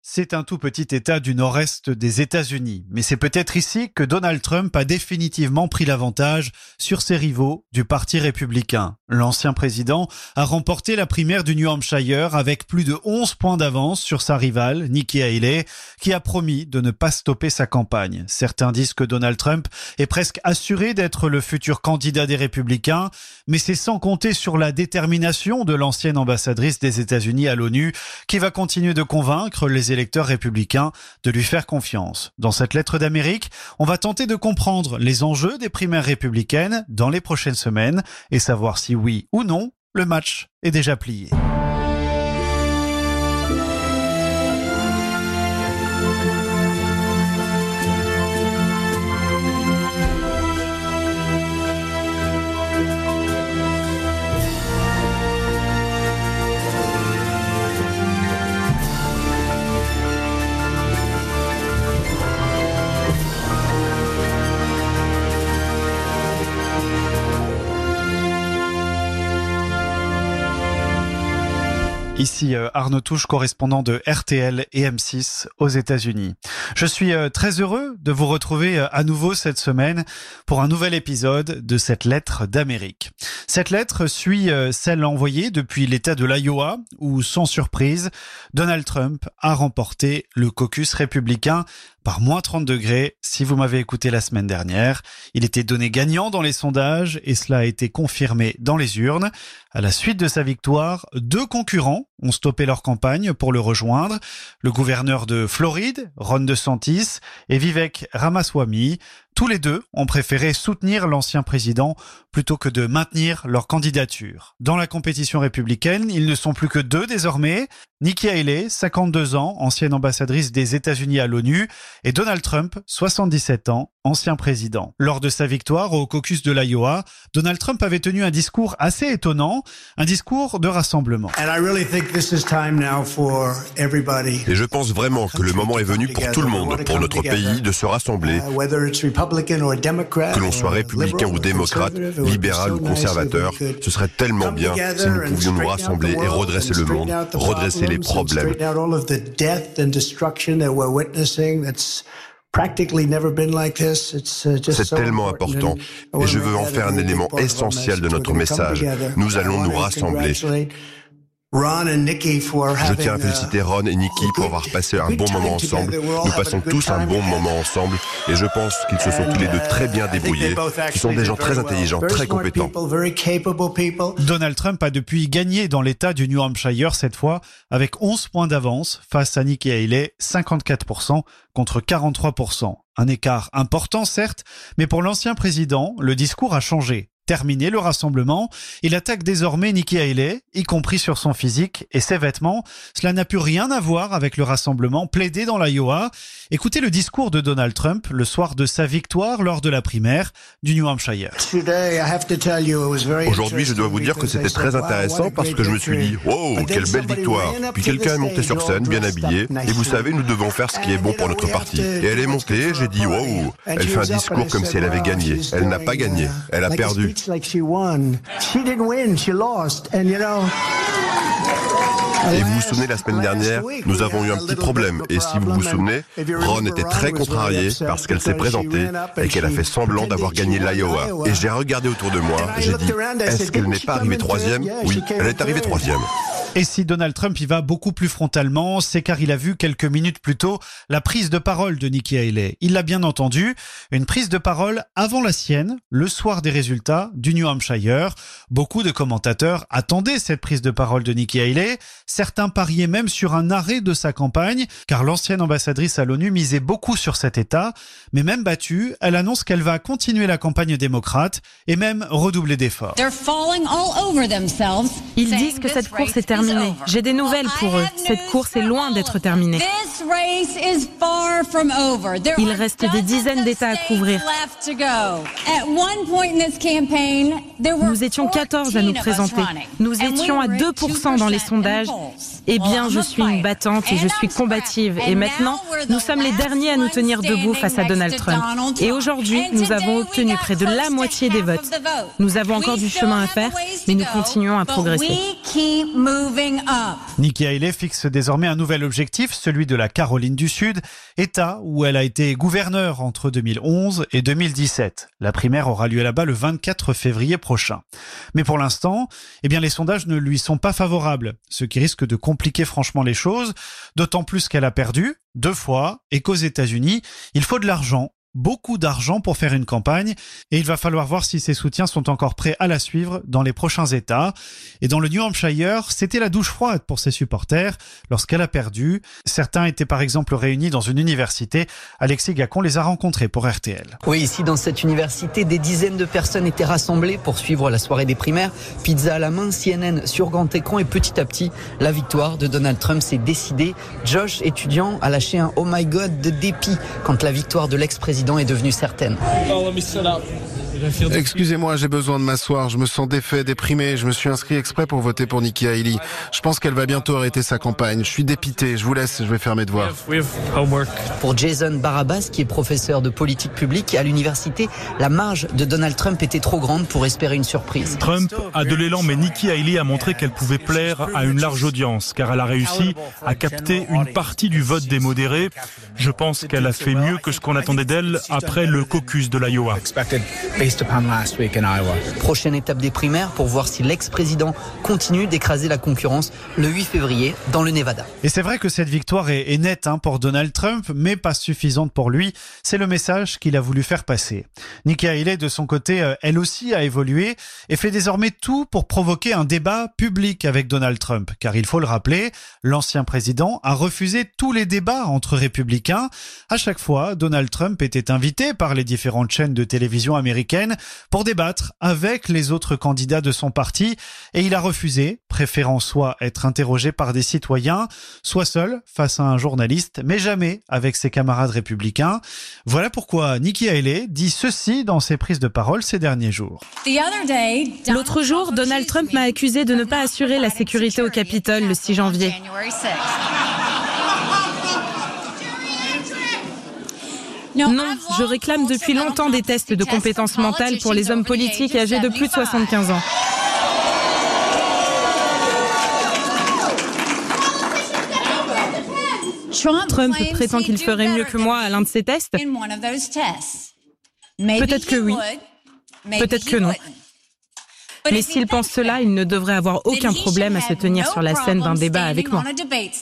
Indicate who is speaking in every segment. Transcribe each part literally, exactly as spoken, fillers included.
Speaker 1: c'est un tout petit État du nord-est des États-Unis. Mais c'est peut-être ici que Donald Trump a définitivement pris l'avantage sur ses rivaux du Parti républicain. L'ancien président a remporté la primaire du New Hampshire avec plus de onze points d'avance sur sa rivale, Nikki Haley, qui a promis de ne pas stopper sa campagne. Certains disent que Donald Trump est presque assuré d'être le futur candidat des républicains, mais c'est sans compter sur la détermination de l'ancienne ambassadrice des États-Unis à l'ONU qui va continuer de convaincre les électeurs républicains de lui faire confiance. Dans cette lettre d'Amérique, on va tenter de comprendre les enjeux des primaires républicaines dans les prochaines semaines et savoir si oui ou non, le match est déjà plié. Ici Arnaud Touche, correspondant de R T L et M six aux États-Unis. Je suis très heureux de vous retrouver à nouveau cette semaine pour un nouvel épisode de cette lettre d'Amérique. Cette lettre suit celle envoyée depuis l'État de l'Iowa où, sans surprise, Donald Trump a remporté le caucus républicain par moins trente degrés. Si vous m'avez écouté la semaine dernière, il était donné gagnant dans les sondages et cela a été confirmé dans les urnes. À la suite de sa victoire, deux concurrents ont stoppé leur campagne pour le rejoindre. Le gouverneur de Floride, Ron DeSantis, et Vivek Ramaswamy. Tous les deux ont préféré soutenir l'ancien président plutôt que de maintenir leur candidature. Dans la compétition républicaine, ils ne sont plus que deux désormais. Nikki Haley, cinquante-deux ans, ancienne ambassadrice des États-Unis à l'ONU, et Donald Trump, soixante-dix-sept ans, ancien président. Lors de sa victoire au caucus de l'Iowa, Donald Trump avait tenu un discours assez étonnant, un discours de rassemblement.
Speaker 2: Et je pense vraiment que le moment est venu pour tout le monde, pour notre pays, de se rassembler. Que l'on soit républicain ou démocrate, libéral ou conservateur, ce serait tellement bien si nous pouvions nous rassembler et redresser le monde, redresser les problèmes. C'est tellement important et je veux en faire un élément essentiel de notre message. Nous allons nous rassembler. Je tiens à féliciter Ron et Nikki pour avoir passé un bon moment ensemble. Nous passons tous un bon moment ensemble et je pense qu'ils se sont tous les deux très bien débrouillés. Ce sont des gens très intelligents, très compétents.
Speaker 1: Donald Trump a depuis gagné dans l'État du New Hampshire cette fois avec onze points d'avance face à Nikki Haley, cinquante-quatre pour cent contre quarante-trois pour cent. Un écart important certes, mais pour l'ancien président, le discours a changé. Terminé le rassemblement, il attaque désormais Nikki Haley, y compris sur son physique et ses vêtements. Cela n'a plus rien à voir avec le rassemblement plaidé dans l'Iowa. Écoutez le discours de Donald Trump le soir de sa victoire lors de la primaire du New Hampshire.
Speaker 2: Aujourd'hui, je dois vous dire que c'était très intéressant parce que je me suis dit « Wow, quelle belle victoire !» Puis quelqu'un est monté sur scène, bien habillé, et vous savez, nous devons faire ce qui est bon pour notre parti. Et elle est montée, j'ai dit « Wow !» Elle fait un discours comme si elle avait gagné. Elle n'a pas gagné, elle a perdu.
Speaker 3: Like she won. She didn't win, she lost. And you know...
Speaker 2: Et vous vous souvenez, la semaine dernière, nous avons eu un petit problème. Et si vous vous souvenez, Ron était très contrarié parce qu'elle s'est présentée et qu'elle a fait semblant d'avoir gagné l'Iowa. Et j'ai regardé autour de moi, j'ai dit, est-ce qu'elle n'est pas arrivée troisième ? Oui, elle est arrivée troisième.
Speaker 1: Et si Donald Trump y va beaucoup plus frontalement, c'est car il a vu quelques minutes plus tôt la prise de parole de Nikki Haley. Il l'a bien entendu, une prise de parole avant la sienne, le soir des résultats du New Hampshire. Beaucoup de commentateurs attendaient cette prise de parole de Nikki Haley. Certains pariaient même sur un arrêt de sa campagne, car l'ancienne ambassadrice à l'ONU misait beaucoup sur cet État. Mais même battue, elle annonce qu'elle va continuer la campagne démocrate et même redoubler d'efforts.
Speaker 4: Ils disent que cette course est terminée. J'ai des nouvelles pour eux. Cette course est loin d'être terminée. Il reste des dizaines d'États à couvrir. Nous étions quatorze à nous présenter. Nous étions à deux pour cent dans les sondages. Eh bien, je suis une battante et je suis combative. Et maintenant, nous sommes les derniers à nous tenir debout face à Donald Trump. Et aujourd'hui, nous avons obtenu près de la moitié des votes. Nous avons encore du chemin à faire, mais nous continuons à progresser.
Speaker 1: Nikki Haley fixe désormais un nouvel objectif, celui de la Caroline du Sud, État où elle a été gouverneure entre deux mille onze et deux mille dix-sept. La primaire aura lieu là-bas le vingt-quatre février prochain. Mais pour l'instant, eh bien, les sondages ne lui sont pas favorables, ce qui risque de compliquer franchement les choses, d'autant plus qu'elle a perdu deux fois et qu'aux États-Unis, il faut de l'argent. Beaucoup d'argent pour faire une campagne et il va falloir voir si ses soutiens sont encore prêts à la suivre dans les prochains États. Et dans le New Hampshire, c'était la douche froide pour ses supporters lorsqu'elle a perdu. Certains étaient par exemple réunis dans une université. Alexis Gacon les a rencontrés pour R T L.
Speaker 5: Oui, ici dans cette université, des dizaines de personnes étaient rassemblées pour suivre la soirée des primaires. Pizza à la main, C N N sur grand écran et petit à petit, la victoire de Donald Trump s'est décidée. Josh, étudiant, a lâché un « Oh my God » de dépit quand la victoire de l'ex-président est devenue certaine.
Speaker 6: Excusez-moi, j'ai besoin de m'asseoir. Je me sens défait, déprimé. Je me suis inscrit exprès pour voter pour Nikki Haley. Je pense qu'elle va bientôt arrêter sa campagne. Je suis dépité. Je vous laisse, je vais faire mes devoirs.
Speaker 5: Pour Jason Barabas, qui est professeur de politique publique à l'université, la marge de Donald Trump était trop grande pour espérer une surprise.
Speaker 7: Trump a de l'élan, mais Nikki Haley a montré qu'elle pouvait plaire à une large audience, car elle a réussi à capter une partie du vote des modérés. Je pense qu'elle a fait mieux que ce qu'on attendait d'elle après le caucus de l'Iowa.
Speaker 5: Prochaine étape des primaires pour voir si l'ex-président continue d'écraser la concurrence le huit février dans le Nevada.
Speaker 1: Et c'est vrai que cette victoire est, est nette hein, pour Donald Trump, mais pas suffisante pour lui. C'est le message qu'il a voulu faire passer. Nikki Haley, de son côté, elle aussi a évolué et fait désormais tout pour provoquer un débat public avec Donald Trump. Car il faut le rappeler, l'ancien président a refusé tous les débats entre républicains. À chaque fois, Donald Trump était invité par les différentes chaînes de télévision américaines pour débattre avec les autres candidats de son parti et il a refusé, préférant soit être interrogé par des citoyens, soit seul face à un journaliste, mais jamais avec ses camarades républicains. Voilà pourquoi Nikki Haley dit ceci dans ses prises de parole ces derniers jours.
Speaker 4: L'autre jour, Donald Trump m'a accusé de ne pas assurer la sécurité au Capitole le six janvier. Non, je réclame depuis longtemps des tests de compétences mentales pour les hommes politiques âgés de plus de soixante-quinze ans. Trump prétend qu'il ferait mieux que moi à l'un de ces tests. Peut-être que oui, peut-être que non. Mais s'il pense cela, il ne devrait avoir aucun problème à se tenir sur la scène d'un débat avec moi.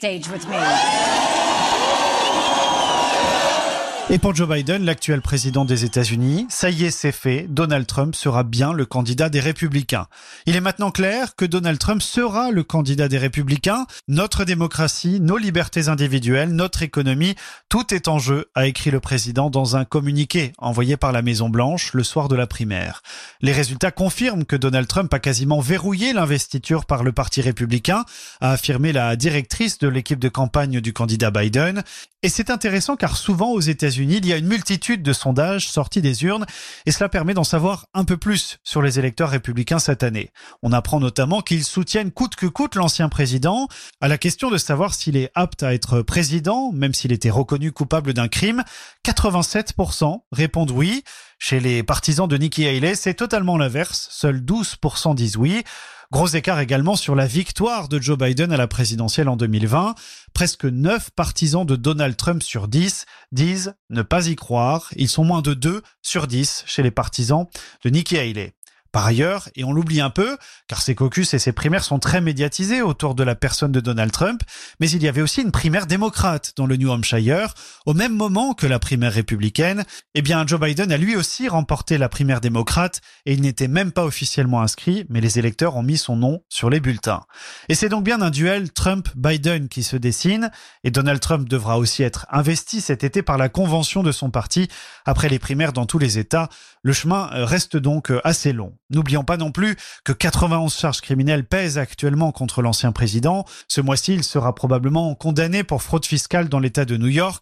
Speaker 1: Et pour Joe Biden, l'actuel président des États-Unis, ça y est, c'est fait, Donald Trump sera bien le candidat des Républicains. Il est maintenant clair que Donald Trump sera le candidat des Républicains. Notre démocratie, nos libertés individuelles, notre économie, tout est en jeu, a écrit le président dans un communiqué envoyé par la Maison-Blanche le soir de la primaire. Les résultats confirment que Donald Trump a quasiment verrouillé l'investiture par le Parti républicain, a affirmé la directrice de l'équipe de campagne du candidat Biden. Et c'est intéressant car souvent aux États-Unis, il y a une multitude de sondages sortis des urnes et cela permet d'en savoir un peu plus sur les électeurs républicains cette année. On apprend notamment qu'ils soutiennent coûte que coûte l'ancien président. À la question de savoir s'il est apte à être président, même s'il était reconnu coupable d'un crime, quatre-vingt-sept pour cent répondent oui. Chez les partisans de Nikki Haley, c'est totalement l'inverse. Seuls douze pour cent disent oui. Gros écart également sur la victoire de Joe Biden à la présidentielle en deux mille vingt. Presque neuf partisans de Donald Trump sur dix disent ne pas y croire. Ils sont moins de deux sur dix chez les partisans de Nikki Haley. Par ailleurs, et on l'oublie un peu, car ces caucus et ces primaires sont très médiatisés autour de la personne de Donald Trump, mais il y avait aussi une primaire démocrate dans le New Hampshire, au même moment que la primaire républicaine. Eh bien, Joe Biden a lui aussi remporté la primaire démocrate et il n'était même pas officiellement inscrit, mais les électeurs ont mis son nom sur les bulletins. Et c'est donc bien un duel Trump-Biden qui se dessine, et Donald Trump devra aussi être investi cet été par la convention de son parti après les primaires dans tous les États. Le chemin reste donc assez long. N'oublions pas non plus que quatre-vingt-onze charges criminelles pèsent actuellement contre l'ancien président. Ce mois-ci, il sera probablement condamné pour fraude fiscale dans l'État de New York.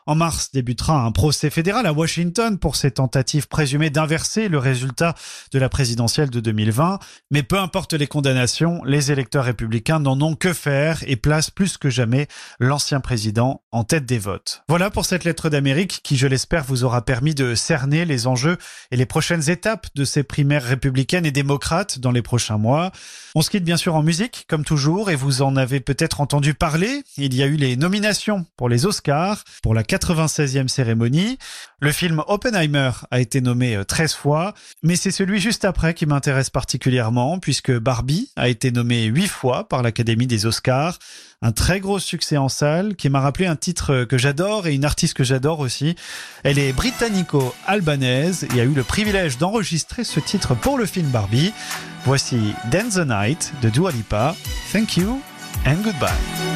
Speaker 1: En mars débutera un procès fédéral à Washington pour ces tentatives présumées d'inverser le résultat de la présidentielle de deux mille vingt. Mais peu importe les condamnations, les électeurs républicains n'en ont que faire et placent plus que jamais l'ancien président en tête des votes. Voilà pour cette lettre d'Amérique qui, je l'espère, vous aura permis de cerner les enjeux et les prochaines étapes de ces primaires républicaines et démocrates dans les prochains mois. On se quitte bien sûr en musique, comme toujours, et vous en avez peut-être entendu parler. Il y a eu les nominations pour les Oscars, pour la quatre-vingt-seizième cérémonie. Le film Oppenheimer a été nommé treize fois, mais c'est celui juste après qui m'intéresse particulièrement, puisque Barbie a été nommée huit fois par l'Académie des Oscars. Un très gros succès en salle qui m'a rappelé un titre que j'adore et une artiste que j'adore aussi. Elle est britannico-albanaise et a eu le privilège d'enregistrer ce titre pour le film Barbie. Voici Dance the Night de Dua Lipa. Thank you and goodbye.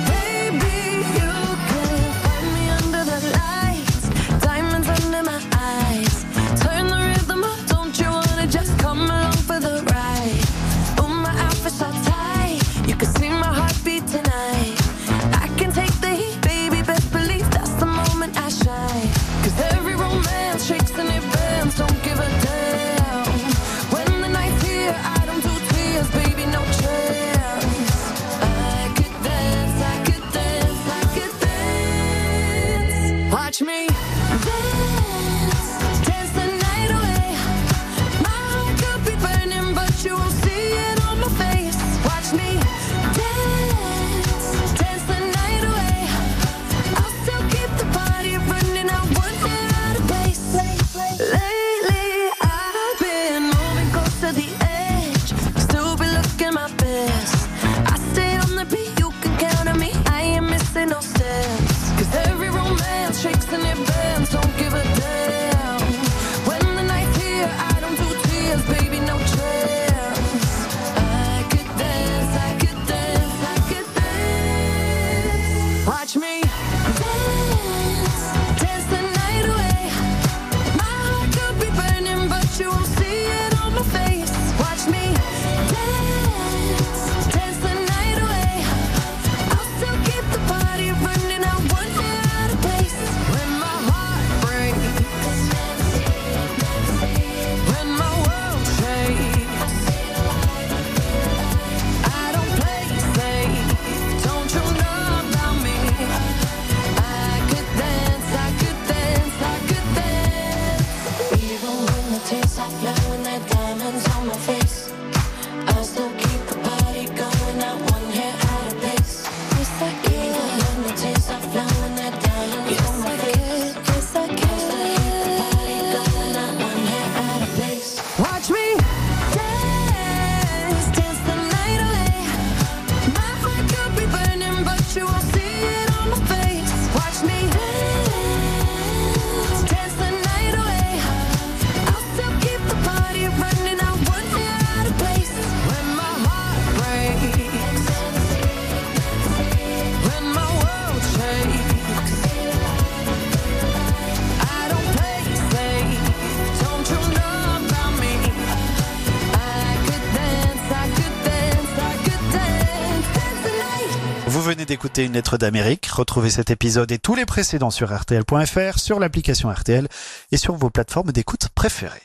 Speaker 8: Watch me dance, dance the night away. My heart could be burning, but you won't see it on my face. Watch me dance, dance the night away. I'll still keep the party running, I won't get out of place. Lately I've been moving close to the edge, still be looking my best. I stay on the beat, you can count on me, I ain't missing no steps. Cause every romance shakes and it bends, don't give a damn. When the night's here, I don't do tears, baby, no chance. I could dance, I could dance, I could dance. Watch me dance, dance the night away. My heart could be burning, but you won't see it on my face. Watch me dance, dance the night away. I'll still keep the party running, I won't get out of place. When my heart breaks, when my world shakes, I don't play safe, don't you know about me? I could dance, I could dance, I could dance. Even when the tears are flowing, like diamonds on my face, I still keep the party going, not one hair out of place. Yes, I can. Even when the tears are flowing, like diamonds on my face, yes, I can. Watch me dance, dance the night away. My heart could be burning, but you won't see it on my face. Watch me dance, dance the night away. I'll still keep the party running, I won't get out of place. When my heart breaks, when my world shakes, I don't play safe, don't you know about me? I could dance, I could dance, I could dance, dance the night.
Speaker 1: Vous venez d'écouter une lettre d'Amérique. Retrouvez cet épisode et tous les précédents sur R T L point F R, sur l'application R T L et sur vos plateformes d'écoute préférées.